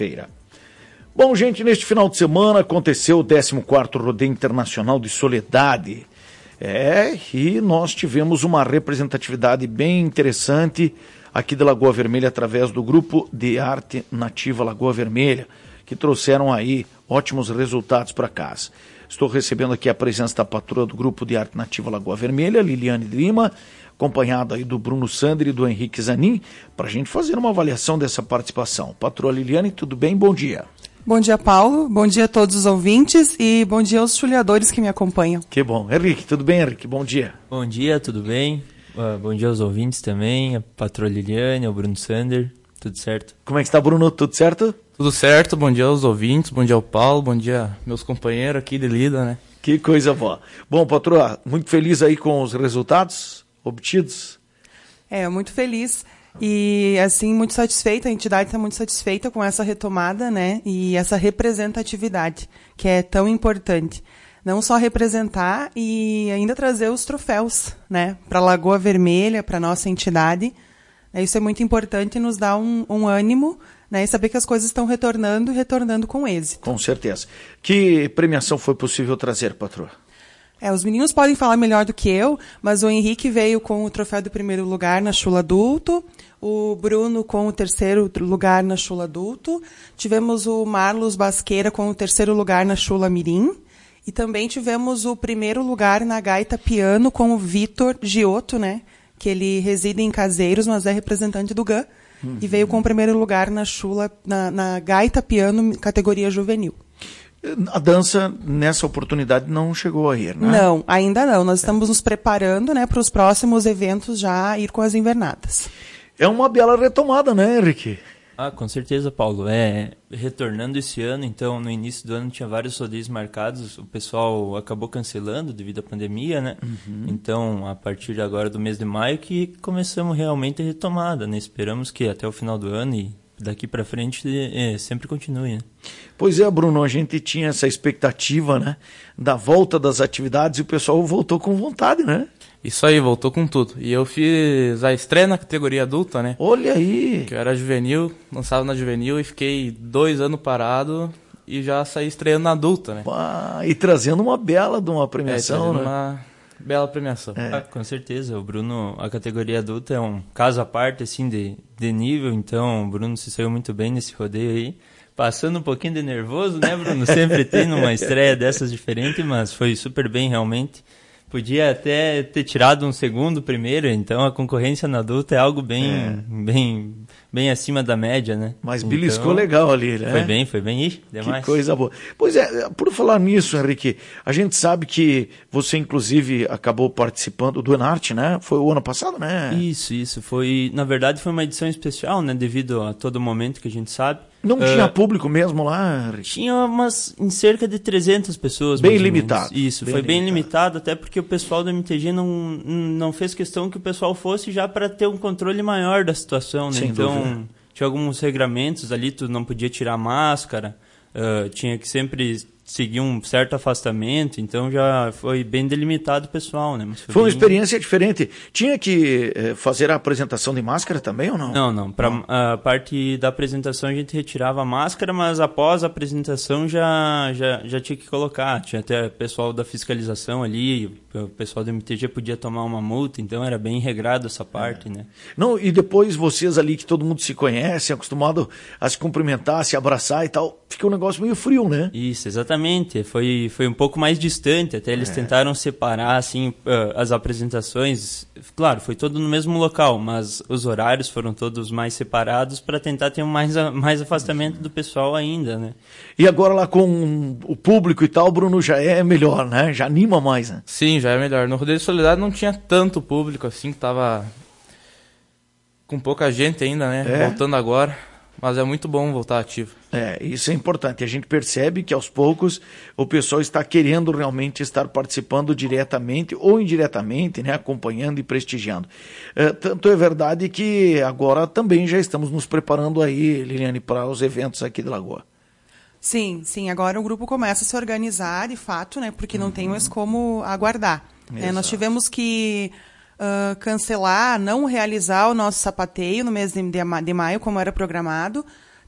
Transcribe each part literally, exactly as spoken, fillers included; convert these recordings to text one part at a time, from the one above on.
Feira. Bom, gente, neste final de semana aconteceu o décimo quarto Rodeio Internacional de Soledade. É, e nós tivemos uma representatividade bem interessante aqui da Lagoa Vermelha através do Grupo de Arte Nativa Lagoa Vermelha, que trouxeram aí ótimos resultados para casa. Estou recebendo aqui a presença da patroa do Grupo de Arte Nativa Lagoa Vermelha, Liliane Lima, acompanhada aí do Bruno Sander e do Henrique Zanin, para a gente fazer uma avaliação dessa participação. Patroa Liliane, tudo bem? Bom dia. Bom dia, Paulo. Bom dia a todos os ouvintes e bom dia aos chuleadores que me acompanham. Que bom. Henrique, tudo bem, Henrique? Bom dia. Bom dia, tudo bem? Uh, bom dia aos ouvintes também, a patroa Liliane, ao Bruno Sander, tudo certo? Como é que está, Bruno? Tudo certo? Tudo certo, bom dia aos ouvintes, bom dia ao Paulo, bom dia meus companheiros aqui de lida, né? Que coisa boa. Bom, patroa, muito feliz aí com os resultados obtidos? É, muito feliz. E, assim, muito satisfeita, a entidade está muito satisfeita com essa retomada, né, e essa representatividade, que é tão importante. Não só representar e ainda trazer os troféus, né, para a Lagoa Vermelha, para a nossa entidade. Isso é muito importante e nos dá um, um ânimo, né, e saber que as coisas estão retornando e retornando com êxito. Com certeza. Que premiação foi possível trazer, patroa? É, os meninos podem falar melhor do que eu, mas o Henrique veio com o troféu do primeiro lugar na Chula Adulto, o Bruno com o terceiro lugar na Chula Adulto, tivemos o Marlos Basqueira com o terceiro lugar na Chula Mirim, e também tivemos o primeiro lugar na Gaita Piano com o Vitor Giotto, né, que ele reside em Caseiros, mas é representante do G A, uhum. E veio com o primeiro lugar na Chula, na, na Gaita Piano, categoria juvenil. A dança, nessa oportunidade, não chegou a ir, né? Não, ainda não. Nós estamos nos preparando, né, para os próximos eventos já ir com as invernadas. É uma bela retomada, né, Henrique? Ah, com certeza, Paulo. É, retornando esse ano, então, no início do ano tinha vários rodeios marcados, o pessoal acabou cancelando devido à pandemia, né? Uhum. Então, a partir de agora do mês de maio que começamos realmente a retomada, né? Esperamos que até o final do ano e daqui para frente é, sempre continue, né? Pois é, Bruno, a gente tinha essa expectativa, né, da volta das atividades e o pessoal voltou com vontade, né? Isso aí, voltou com tudo. E eu fiz a estreia na categoria adulta, né? Olha aí! Que eu era juvenil, lançava na juvenil e fiquei dois anos parado e já saí estreando na adulta, né? Pá, e trazendo uma bela de uma premiação, é, né? uma bela premiação. É. Ah, com certeza, o Bruno, a categoria adulta é um caso à parte, assim, de, de nível, então o Bruno se saiu muito bem nesse rodeio aí. Passando um pouquinho de nervoso, né, Bruno? Sempre tem numa estreia dessas diferente, mas foi super bem realmente. Podia até ter tirado um segundo primeiro, então a concorrência na adulta é algo bem, é. bem, bem acima da média, né? Mas então, beliscou legal ali, né? Foi bem, foi bem. Ih, demais. Que coisa boa. Pois é, por falar nisso, Henrique, a gente sabe que você inclusive acabou participando do Enarte, né? Foi o ano passado, né? Isso, isso. Foi, na verdade foi uma edição especial, né? Devido a todo momento que a gente sabe. Não uh, tinha público mesmo lá, Henrique? Tinha umas, em cerca de trezentas pessoas. Bem limitado. Isso, bem foi bem limitado. limitado, até porque o pessoal do M T G não, não fez questão que o pessoal fosse já para ter um controle maior da situação, né? Sem então, dúvida. Tinha alguns regramentos ali, tu não podia tirar máscara, uh, tinha que sempre seguir um certo afastamento, então já foi bem delimitado o pessoal, né? Mas foi foi uma bem... experiência diferente. Tinha que eh, fazer a apresentação de máscara também ou não? Não, não. Para a parte da apresentação a gente retirava a máscara, mas após a apresentação já, já, já tinha que colocar. Tinha até o pessoal da fiscalização ali, o pessoal do M T G podia tomar uma multa, então era bem regrado essa parte, é. né? Não, e depois vocês ali que todo mundo se conhece, acostumado a se cumprimentar, a se abraçar e tal, fica um negócio meio frio, né? Isso, exatamente. Foi, foi um pouco mais distante, até eles é. tentaram separar assim, uh, as apresentações. Claro, foi todo no mesmo local, mas os horários foram todos mais separados para tentar ter mais, mais afastamento do pessoal ainda, né? E agora lá com o público e tal, Bruno, já é melhor, né? Já anima mais, né? Sim, já é melhor. No Rodeio de Soledade não tinha tanto público assim, que tava com pouca gente ainda, né? É. Voltando agora. Mas é muito bom voltar ativo. É, isso é importante. A gente percebe que aos poucos o pessoal está querendo realmente estar participando diretamente ou indiretamente, né, acompanhando e prestigiando. É, tanto é verdade que agora também já estamos nos preparando aí, Liliane, para os eventos aqui de Lagoa. Sim, sim. Agora o grupo começa a se organizar, de fato, né, porque não uhum. tem mais como aguardar. É, nós tivemos que... Uh, cancelar, não realizar o nosso sapateio no mês de, de, de maio, como era programado.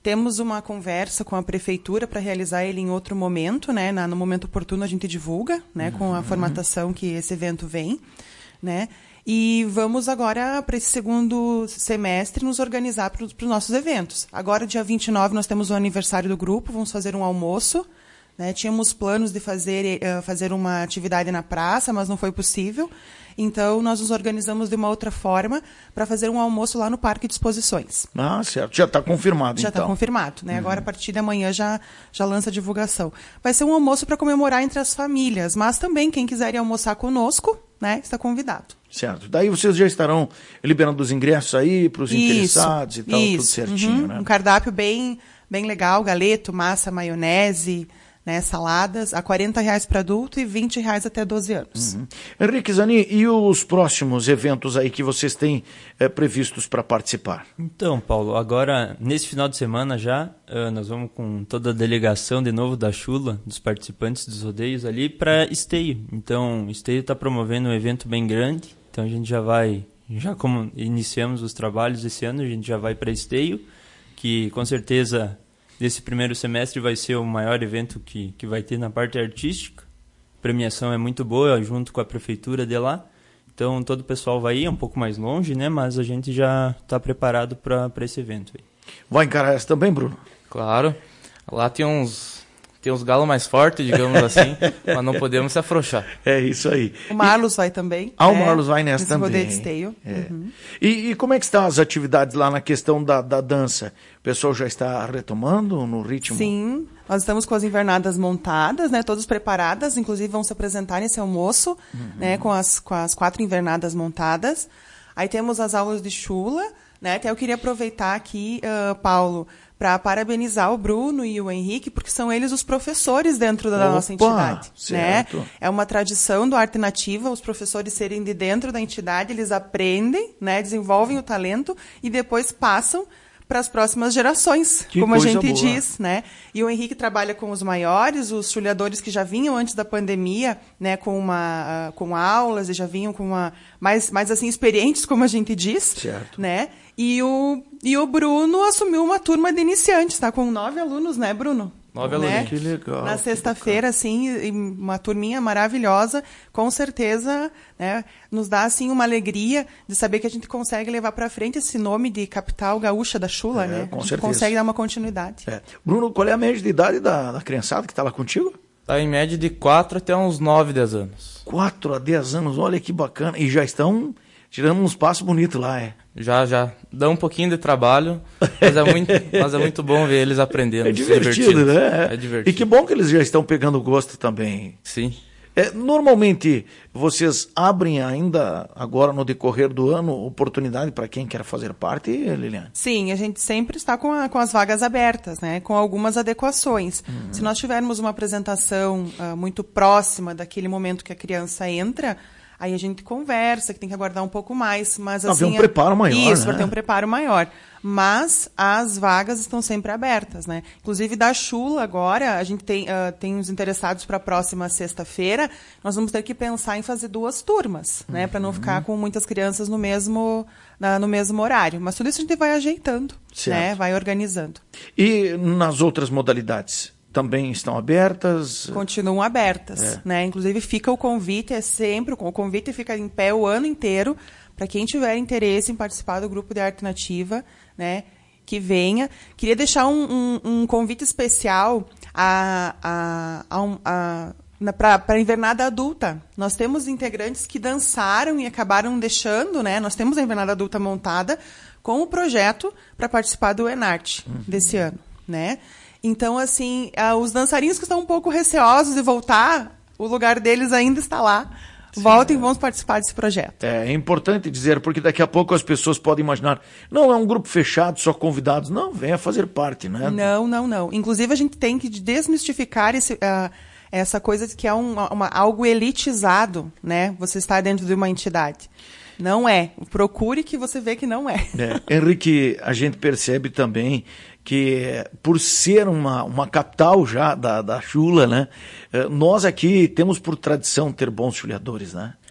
Temos uma conversa com a prefeitura para realizar ele em outro momento, né? Na, no momento oportuno a gente divulga, né? Uhum. Com a formatação que esse evento vem, né? E vamos agora, para esse segundo semestre, nos organizar para os nossos eventos. Agora, dia vinte e nove, nós temos o aniversário do grupo, vamos fazer um almoço. Né? Tínhamos planos de fazer, uh, fazer uma atividade na praça, mas não foi possível. Então, nós nos organizamos de uma outra forma para fazer um almoço lá no Parque de Exposições. Ah, certo. Já está confirmado, já então. Já está confirmado. Né? Uhum. Agora, a partir de amanhã, já, já lança a divulgação. Vai ser um almoço para comemorar entre as famílias, mas também quem quiser ir almoçar conosco, né, está convidado. Certo. Daí vocês já estarão liberando os ingressos aí para os interessados e tal, isso. Tudo certinho, uhum. né? Um cardápio bem, bem legal, galeto, massa, maionese, né, saladas, a quarenta reais para adulto e vinte reais até doze anos. Uhum. Henrique Zani, e os próximos eventos aí que vocês têm é, previstos para participar? Então, Paulo, agora, nesse final de semana já, uh, nós vamos com toda a delegação de novo da Chula, dos participantes dos rodeios ali, para Esteio. Então, Esteio está promovendo um evento bem grande, então a gente já vai, já como iniciamos os trabalhos esse ano, a gente já vai para Esteio, que com certeza desse primeiro semestre vai ser o maior evento que, que vai ter na parte artística. A premiação é muito boa, junto com a prefeitura de lá. Então, todo o pessoal vai ir, é um pouco mais longe, né? Mas a gente já está preparado para esse evento aí. Vai encarar essa também, Bruno? Claro. Lá tem uns, tem uns galos mais fortes, digamos assim, mas não podemos se afrouxar. É isso aí. O Marlos e... vai também. Ah, né? o Marlos vai nessa Nesse também. Rodeio de Esteio. É. Uhum. E, e como é que estão as atividades lá na questão da, da dança? O pessoal já está retomando no ritmo? Sim, nós estamos com as invernadas montadas, né, todas preparadas, inclusive vão se apresentar nesse almoço, uhum. né, com as, com as quatro invernadas montadas. Aí temos as aulas de chula, né, até eu queria aproveitar aqui, uh, Paulo, para parabenizar o Bruno e o Henrique, porque são eles os professores dentro da Opa, nossa entidade. Certo. Né? É uma tradição do Arte Nativa, os professores serem de dentro da entidade, eles aprendem, né, desenvolvem o talento e depois passam para as próximas gerações, que como a gente boa. diz, né? E o Henrique trabalha com os maiores, os chulhadores que já vinham antes da pandemia, né, com uma uh, com aulas e já vinham com uma mais mais assim experientes, como a gente diz, certo. Né? E o e o Bruno assumiu uma turma de iniciantes, tá com nove alunos, né, Bruno? Nove né? alunos. Que legal. Na sexta-feira, assim, uma turminha maravilhosa, com certeza, né, nos dá assim uma alegria de saber que a gente consegue levar para frente esse nome de capital gaúcha da chula, é, né? Com a gente certeza. consegue dar uma continuidade. É. Bruno, qual é a média de idade da, da criançada que está lá contigo? Está em média de quatro até uns nove, dez anos. quatro a dez anos, olha que bacana. E já estão tirando uns passos bonitos lá, é? Já, já. Dá um pouquinho de trabalho, mas é muito, mas é muito bom ver eles aprendendo. É divertido, né? É divertido. E que bom que eles já estão pegando gosto também. Sim. É, normalmente, vocês abrem ainda, agora no decorrer do ano, oportunidade para quem quer fazer parte, Liliane? Sim, a gente sempre está com, a, com as vagas abertas, né? Com algumas adequações. Uhum. Se nós tivermos uma apresentação uh, muito próxima daquele momento que a criança entra, aí a gente conversa, que tem que aguardar um pouco mais. Mas, assim, tem um preparo maior, Isso, né? para ter um preparo maior. Mas as vagas estão sempre abertas, né? Inclusive, da Chula agora, a gente tem, uh, tem os interessados para a próxima sexta-feira. Nós vamos ter que pensar em fazer duas turmas, né? Para não ficar com muitas crianças no mesmo, na, no mesmo horário. Mas tudo isso a gente vai ajeitando, certo. Né? Vai organizando. E nas outras modalidades? Também estão abertas? Continuam abertas, é. né? Inclusive fica o convite, é sempre, o convite fica em pé o ano inteiro, para quem tiver interesse em participar do grupo de arte nativa, né? Que venha. Queria deixar um, um, um convite especial a, a, a, a, para a invernada adulta. Nós temos integrantes que dançaram e acabaram deixando, né? Nós temos a invernada adulta montada com o projeto para participar do Enarte uhum. desse ano, né? Então, assim, uh, os dançarinos que estão um pouco receosos de voltar, o lugar deles ainda está lá. Sim, Voltem e vamos participar desse projeto. É, é importante dizer, porque daqui a pouco as pessoas podem imaginar, não, é um grupo fechado, só convidados. Não, venha fazer parte, né? Não, não, não. Inclusive, a gente tem que desmistificar esse, uh, essa coisa de que é um, uma, algo elitizado, né? Você está dentro de uma entidade. Não é. Procure que você vê que não é. é. Henrique, a gente percebe também que por ser uma, uma capital já da, da chula, né? Nós aqui temos por tradição ter bons chulhadores, né?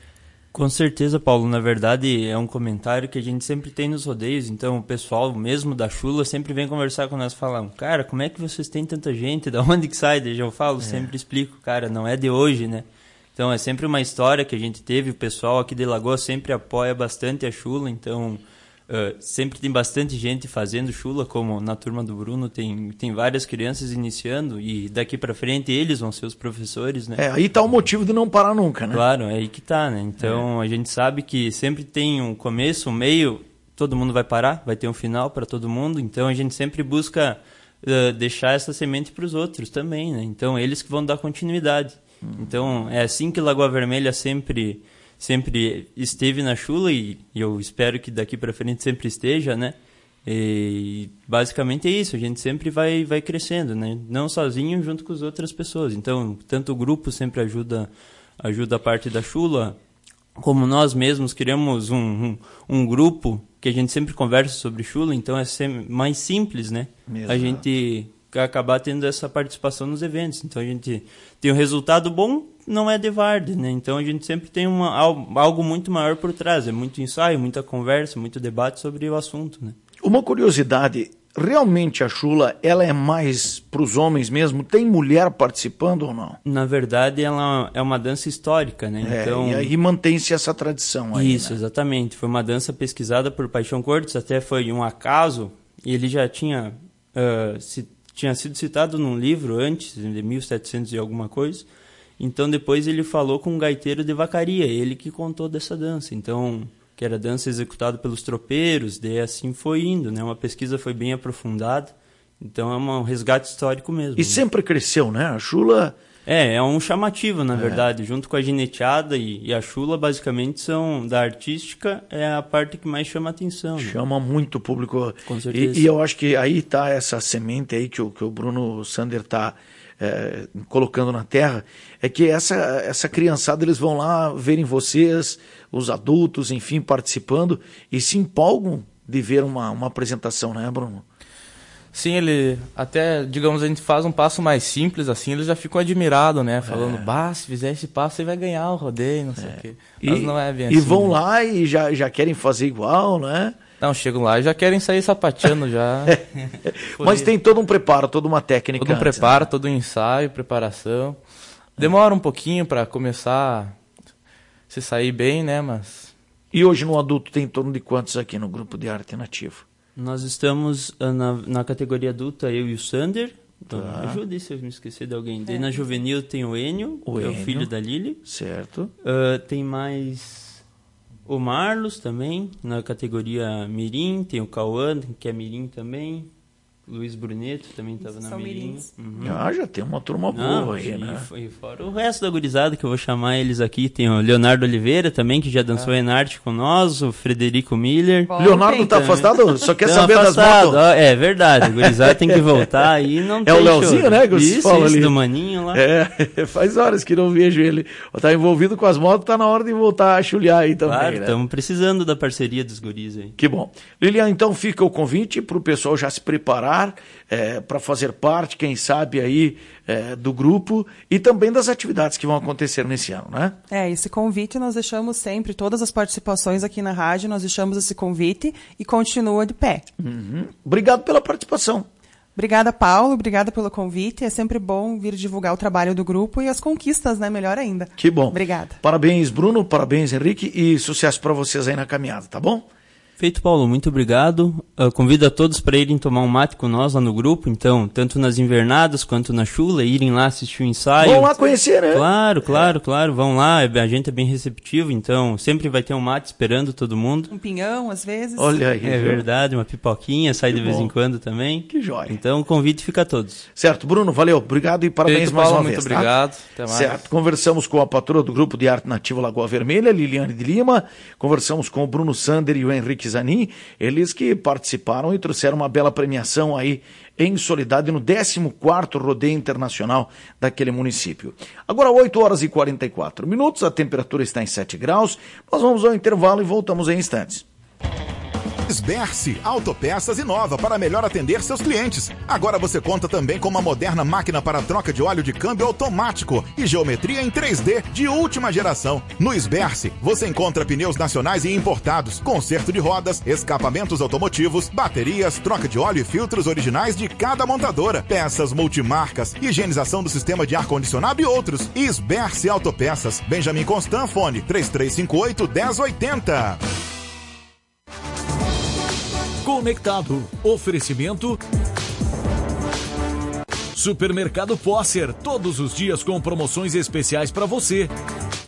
Com certeza, Paulo. Na verdade, é um comentário que a gente sempre tem nos rodeios. Então, o pessoal mesmo da Chula sempre vem conversar com nós, falam, cara, como é que vocês têm tanta gente? Da onde que sai? Daí eu falo, é. sempre explico, cara, não é de hoje, né? Então, é sempre uma história que a gente teve. O pessoal aqui de Lagoa sempre apoia bastante a Chula. Então, uh, sempre tem bastante gente fazendo Chula, como na turma do Bruno tem, tem várias crianças iniciando. E daqui para frente eles vão ser os professores, né? É, aí tá o motivo de não parar nunca, né? Claro, é aí que tá, né? Então, é. a gente sabe que sempre tem um começo, um meio, todo mundo vai parar, vai ter um final para todo mundo. Então, a gente sempre busca uh, deixar essa semente para os outros também, né? Então, eles que vão dar continuidade. Então, é assim que Lagoa Vermelha sempre, sempre esteve na Chula e, e eu espero que daqui para frente sempre esteja, né? E basicamente é isso, a gente sempre vai, vai crescendo, né? Não sozinho, junto com as outras pessoas. Então, tanto o grupo sempre ajuda, ajuda a parte da Chula, como nós mesmos criamos um, um, um grupo que a gente sempre conversa sobre Chula, então é sempre mais simples, né? Exato. A gente acabar tendo essa participação nos eventos. Então a gente tem um resultado bom, não é de várzea, né? Então a gente sempre tem uma, algo muito maior por trás, é muito ensaio, muita conversa, muito debate sobre o assunto, né? Uma curiosidade, realmente a Chula, ela é mais para os homens mesmo? Tem mulher participando ou não? Na verdade, ela é uma dança histórica, né? É, então, e aí mantém-se essa tradição aí, Isso, né? Exatamente. Foi uma dança pesquisada por Paixão Cortes, até foi um acaso, e ele já tinha... Uh, se, tinha sido citado num livro antes, de mil e setecentos e alguma coisa. Então, depois ele falou com um gaiteiro de Vacaria, ele que contou dessa dança. Então, que era dança executada pelos tropeiros, daí assim foi indo, né? Uma pesquisa foi bem aprofundada. Então, é um resgate histórico mesmo. E sempre cresceu, né? A Chula... É, é um chamativo, na é. verdade. Junto com a gineteada e, e a Chula, basicamente, são da artística, é a parte que mais chama atenção. Né? Chama muito público. Com certeza. E, e eu acho que aí está essa semente aí que o, que o Bruno Sander está é, colocando na terra, é que essa, essa criançada, eles vão lá verem vocês, os adultos, enfim, participando, e se empolgam de ver uma, uma apresentação, né, Bruno? Sim, ele até, digamos, a gente faz um passo mais simples, assim, eles já ficam admirados, né? Falando, é. bah, se fizer esse passo, você vai ganhar o rodeio, não sei é. o quê. Mas e, não é bem e assim. E vão né? lá e já, já querem fazer igual, né? Não, chegam lá e já querem sair sapateando já. Mas tem todo um preparo, toda uma técnica. Todo um antes, preparo, né? todo um ensaio, preparação. Demora um pouquinho para começar a se sair bem, né? Mas... E hoje no adulto tem em torno de quantos aqui no grupo de arte nativo? Nós estamos na, na categoria adulta, eu e o Sander. Então, tá. Ajude se eu me esquecer de alguém. Daí na juvenil tem o Enio, o que Enio, é o filho da Lili. Certo. Uh, tem mais o Marlos também, na categoria Mirim. Tem o Cauã, que é Mirim também. Luiz Bruneto também estava na Mirim. Uhum. Ah, já tem uma turma Não, boa aí, e, né? E fora o resto da gurizada, que eu vou chamar eles aqui. Tem o Leonardo Oliveira também, que já dançou ah. Enarte com nós. O Frederico Miller. Bom, Leonardo tá afastado? Só quer saber afastado. das motos? É verdade, o gurizada tem que voltar aí. Não é tem o Leozinho, show. né? Que isso, fala isso ali. do Maninho lá. É, faz horas que não vejo ele. Tá envolvido com as motos, tá na hora de voltar a chulear aí também. Claro, estamos né? precisando da parceria dos guris aí. Que bom. Lilian, então fica o convite para o pessoal já se preparar é, para fazer parte, quem sabe, aí é, do grupo e também das atividades que vão acontecer nesse ano, né? É, esse convite nós deixamos sempre, todas as participações aqui na rádio, nós deixamos esse convite e continua de pé. Uhum. Obrigado pela participação. Obrigada, Paulo, obrigada pelo convite. É sempre bom vir divulgar o trabalho do grupo e as conquistas, né? Melhor ainda. Que bom. Obrigada. Parabéns, Bruno, parabéns, Henrique, e sucesso para vocês aí na caminhada, tá bom? Feito, Paulo, muito obrigado. Eu convido a todos para irem tomar um mate com nós lá no grupo, então, tanto nas invernadas quanto na Chula, irem lá assistir o ensaio. Vão lá conhecer, né? Claro, claro, é. claro, vão lá, a gente é bem receptivo, então sempre vai ter um mate esperando todo mundo. Um pinhão, às vezes. Olha aí. É verdade, uma pipoquinha, sai que de vez bom. em quando também. Que jóia. Então o convite fica a todos. Certo, Bruno, valeu, obrigado e parabéns Feito, mais Paulo, uma muito vez. Muito obrigado, tá? até mais. Certo, conversamos com a patroa do Grupo de Arte Nativa Lagoa Vermelha, Liliane de Lima, conversamos com o Bruno Sander e o Henrique Zanin, eles que participaram e trouxeram uma bela premiação aí em Soledade no décimo quarto Rodeio Internacional daquele município. Agora oito horas e quarenta e quatro minutos, a temperatura está em sete graus, nós vamos ao intervalo e voltamos em instantes. Sberce Autopeças inova para melhor atender seus clientes. Agora você conta também com uma moderna máquina para troca de óleo de câmbio automático e geometria em três D de última geração. No Sberce, você encontra pneus nacionais e importados, conserto de rodas, escapamentos automotivos, baterias, troca de óleo e filtros originais de cada montadora, peças multimarcas, higienização do sistema de ar-condicionado e outros. Sberce Autopeças, Benjamin Constant, fone três três cinco oito, um zero oito zero. Conectado. Oferecimento Supermercado Posser, todos os dias com promoções especiais para você.